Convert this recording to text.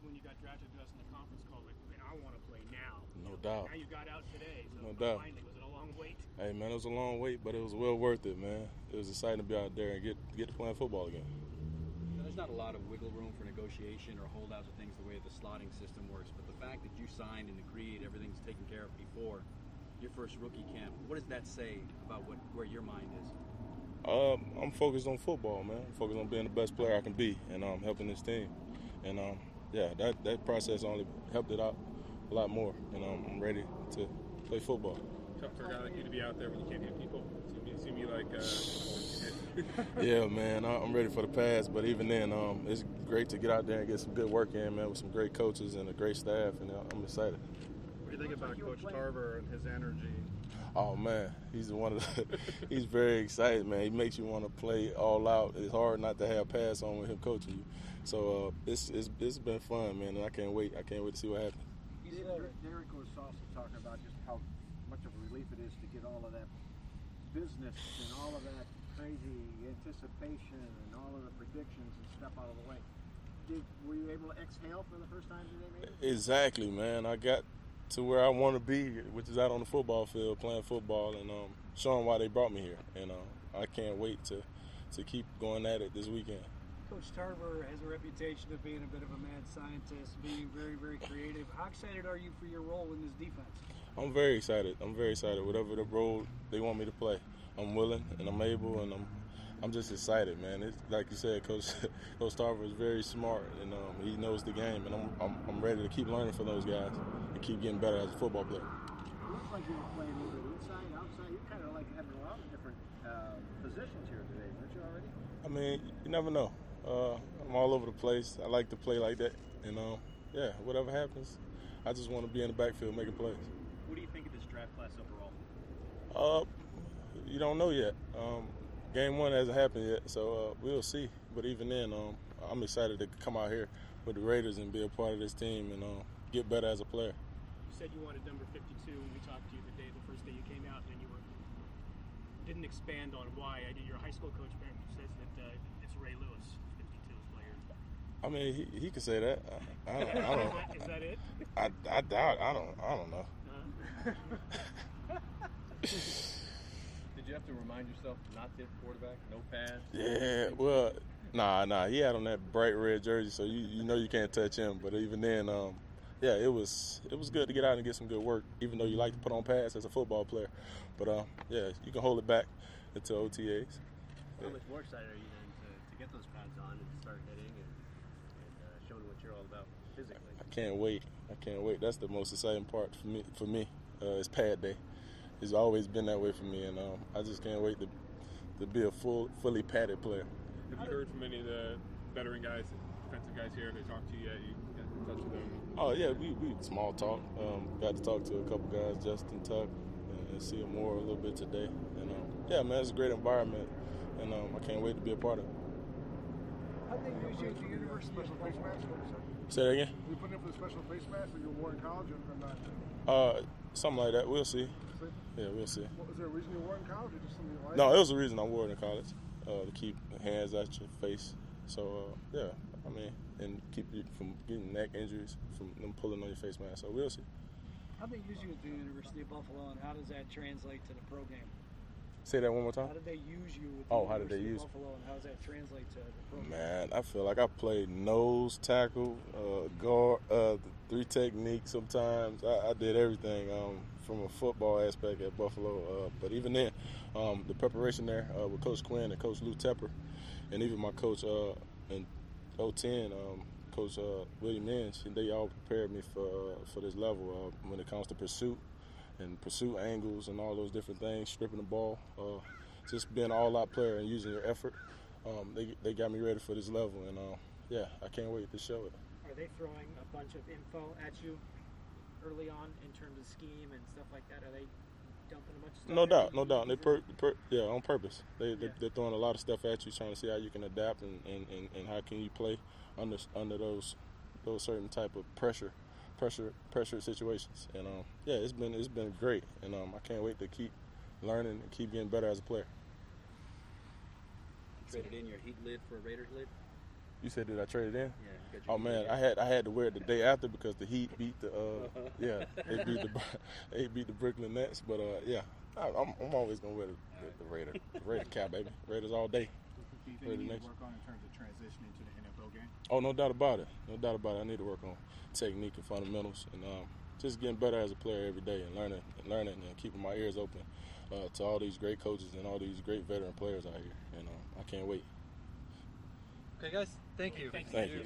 when you got drafted to us in the conference call, like, man, I want to play now. No doubt. Now you got out today. So No doubt. finally, was it a long wait? Hey, man, it was a long wait, but it was well worth it, man. It was exciting to be out there and get to playing football again. Now, there's not a lot of wiggle room for negotiation or holdouts of things the way the slotting system works, but the fact that you signed and agreed, everything's taken care of before your first rookie camp, what does that say about where your mind is? I'm focused on football, man. I'm focused on being the best player I can be and helping this team. And, that process only helped it out a lot more. And I'm ready to play football. Tough for a guy like you to be out there when you can't hit people. See me like Yeah, man, I'm ready for the pass. But even then, it's great to get out there and get some good work in, man, with some great coaches and a great staff. And I'm excited. What do you think about Coach Tarver and his energy? Oh man, he's he's very excited, man. He makes you want to play all out. It's hard not to have pass on with him coaching you. So it's been fun, man, and I can't wait. I can't wait to see what happens. Derek was also talking about just how much of a relief it is to get all of that business and all of that crazy anticipation and all of the predictions and stuff out of the way. Were you able to exhale for the first time today, maybe? Exactly, man. I got to where I want to be, which is out on the football field playing football and showing why they brought me here. And I can't wait to keep going at it this weekend. Coach Tarver has a reputation of being a bit of a mad scientist, being very, very creative. How excited are you for your role in this defense? I'm very excited. Whatever the role they want me to play, I'm willing and I'm able, and I'm just excited, man. It's like you said, Coach Tarver is very smart, and he knows the game, and I'm ready to keep learning from those guys and keep getting better as a football player. It looks like you were playing a little bit inside, outside. You're kind of like having a lot of different positions here today, weren't you already? I mean, you never know. I'm all over the place. I like to play like that, and whatever happens, I just want to be in the backfield making plays. What do you think of this draft class overall? You don't know yet. Game one hasn't happened yet, so we'll see. But even then, I'm excited to come out here with the Raiders and be a part of this team and get better as a player. You said you wanted number 52 when we talked to you the first day you came out, and you didn't expand on why. I did. Your high school coach says that it's Ray Lewis, 52's player. I mean, he could say that. I don't. Is that it? I doubt. I don't know. Did you have to remind yourself not to hit quarterback, no pass? Yeah, well, nah. He had on that bright red jersey, so you know you can't touch him. But even then, it was good to get out and get some good work, even though you like to put on pass as a football player. But, you can hold it back until OTAs. How much more excited are you then to get those pads on and start hitting and showing what you're all about physically? I can't wait. That's the most exciting part for me. It's pad day. It's always been that way for me, and I just can't wait to be a fully padded player. Have you heard from any of the veteran guys, defensive guys here? Have they talked to you yet? You got in touch with them? Oh, yeah, we small talk. Got to talk to a couple guys, Justin Tuck, and see him more a little bit today. And, man, it's a great environment, and I can't wait to be a part of it. How did they use you at the university? Special face mask? Say that again? Were you putting in for the special face mask that you wore in college or not? Something like that. We'll see. Yeah, we'll see. Was there a reason you wore it in college or just something you liked? No, it was the reason I wore it in college, to keep hands out your face. So, and keep you from getting neck injuries from them pulling on your face mask. So we'll see. How did they use you at the University of Buffalo, and how does that translate to the pro game? Say that one more time. How did they use you at how did they use Buffalo, and how does that translate to the pro game? Man, I feel like I played nose tackle, guard, the three techniques sometimes. I did everything from a football aspect at Buffalo. But even then, the preparation there with Coach Quinn and Coach Lou Tepper, and even my coach in 2010, Coach Willie Minch, they all prepared me for this level when it comes to pursuit and pursuit angles and all those different things, stripping the ball, just being an all-out player and using your effort. They got me ready for this level, and I can't wait to show it. Are they throwing a bunch of info at you early on in terms of scheme and stuff like that? Are they dumping a bunch of stuff? No doubt. They on purpose. They're throwing a lot of stuff at you, trying to see how you can adapt and how can you play under those certain type of pressure situations. And it's been great, and I can't wait to keep learning and keep getting better as a player. Traded in your Heat lid for a Raiders lid? You said, did I trade it in? Yeah. You got your Oh man, I had to wear it the day after because the Heat beat the they beat the Brooklyn Nets. But yeah, I'm always gonna wear the Raider cap, baby. Raiders all day. Do you think you need to work on in terms of transitioning to the NFL game? Oh, no doubt about it. No doubt about it. I need to work on technique and fundamentals, and just getting better as a player every day, and learning, and keeping my ears open to all these great coaches and all these great veteran players out here. And I can't wait. Okay, guys. Thank you. Thank you.